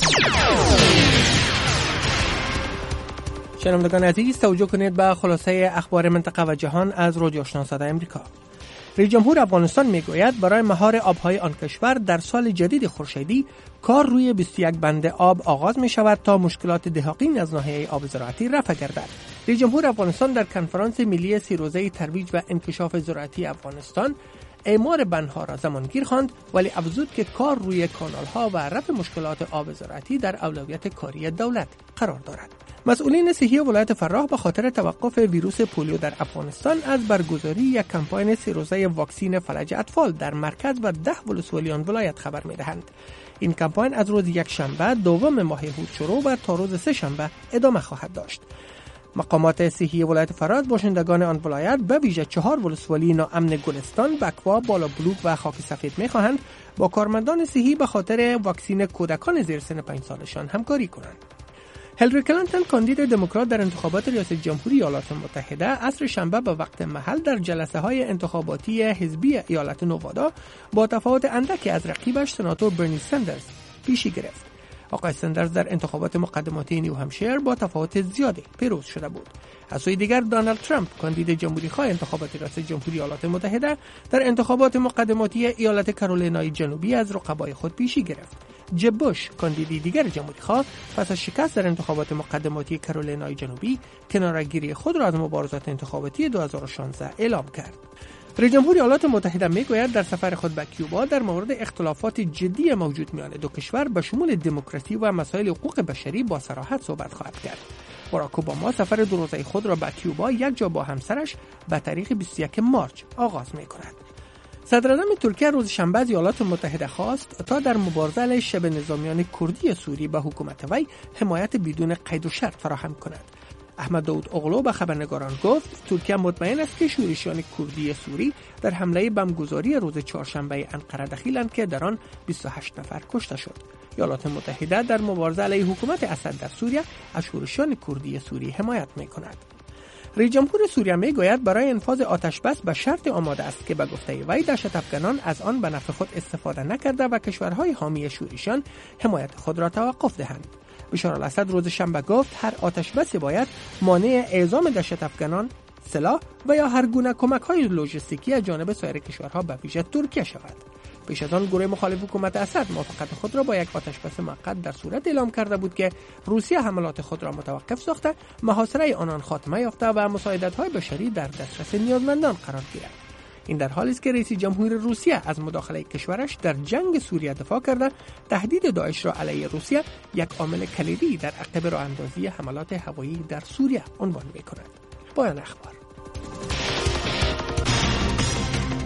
شنوندگان عزیز، توجه کنید به خلاصه اخبار منطقه و جهان از رادیو آشنا صدای آمریکا. رئیس جمهور افغانستان میگوید برای مهار آبهای آن کشور در سال جدید خورشیدی کار روی 21 بند آب آغاز می شود تا مشکلات دهاقین از ناحیه آب زراعتی رفع گردد. رئیس جمهور افغانستان در کنفرانس ملی 3 روزه ترویج و انکشاف زراعتی افغانستان اعمار بندها را زمانگیر خواند، ولی افزود که کار روی کانالها و رفع مشکلات آب زراعتی در اولویت کاری دولت قرار دارد. مسئولین صحی ولایت فراه به خاطر توقف ویروس پولیو در افغانستان از برگزاری یک کمپاین 3 روزه واکسین فلج اطفال در مرکز و 10 ولسوالیان ولایت خبر می‌دهند. این کمپاین از روز یکشنبه دوم ماه هود شروع و تا روز سه شنبه ادامه خواهد داشت. مقامات صحی ولایت فراه باشندگان آن ولایت به ویژه 4 ولسوالی ناامن گلستان، بکوا، بالا بلوک و خاک سفید می‌خواهند با کارمندان صحی به خاطر واکسین کودکان زیر سن 5 سالشان همکاری کنند. هیلاری کلینتون کاندید دموکرات در انتخابات ریاست جمهوری ایالات متحده عصر شنبه به وقت محل در جلسه‌های انتخاباتی حزبی ایالت نوادا با تفاوت اندکی از رقیبش سناتور برنی سندرز پیشی گرفت. آقای سندرز در انتخابات مقدماتی نیو همشایر با تفاوت زیادی پیروز شده بود. از سوی دیگر دونالد ترامپ کاندید جمهوری‌خواه انتخابات ریاست جمهوری ایالات متحده در انتخابات مقدماتی ایالت کارولینای جنوبی از رقبای خود پیشی گرفت. جب بوش کاندید دیگر جمهوری‌خواه پس از شکست در انتخابات مقدماتی کارولینای جنوبی کناره‌گیری خود را از مبارزات انتخاباتی 2016 اعلام کرد. رئیس جمهور ایالات متحده میگوید در سفر خود به کیوبا در مورد اختلافات جدی موجود میان دو کشور به شمول دموکراسی و مسائل حقوق بشری با صراحت صحبت خواهد کرد. باراک اوباما سفر 2 روزه خود را به کیوبا یک جا با همسرش به تاریخ 21 مارچ آغاز می‌کند. صدراعظم ترکیه روز شنبه از ایالات متحده خواست تا در مبارزه علیه شبه نظامیان کردی سوری به حکومت وی حمایت بدون قید و شرط فراهم کند. احمد داود اغلو به خبرنگاران گفت ترکیه مطمئن است که شورشیان کردی سوری در حمله بمبگذاری روز چهارشنبه انقره دخیلند که در آن 28 نفر کشته شد. ایالات متحده در مبارزه علیه حکومت اسد در سوریه از شورشیان کردی سوری حمایت می‌کند. رئیس جمهور سوریه میگوید برای انفاذ آتش بس به شرط آماده است که به گفته وی دهشت افغانان از آن به نفع خود استفاده نکرده و کشورهای حامی شورشیان حمایت خود را توقف دهند. بشار الاسد روز شنبه گفت هر آتش بسی باید مانع اعزام دهشت افغانان، سلاح و یا هر گونه کمک‌های لوجستیکی از جانب سایر کشورها به ویژه ترکیه شود. پیش از آن گروه مخالف حکومت اسد موافقت خود را با یک آتشبس موقت در صورت اعلام کرده بود که روسیه حملات خود را متوقف ساخته، محاصره آنان خاتمه یافته و مساعدت‌های بشری در دسترس نیازمندان قرار گیرد. این در حالی است که رئیس جمهور روسیه از مداخله کشورش در جنگ سوریه دفاع کرده، تهدید داعش را علیه روسیه یک عامل کلیدی در عقب راه‌اندازی حملات هوایی در سوریه عنوان می‌کند. پایان اخبار.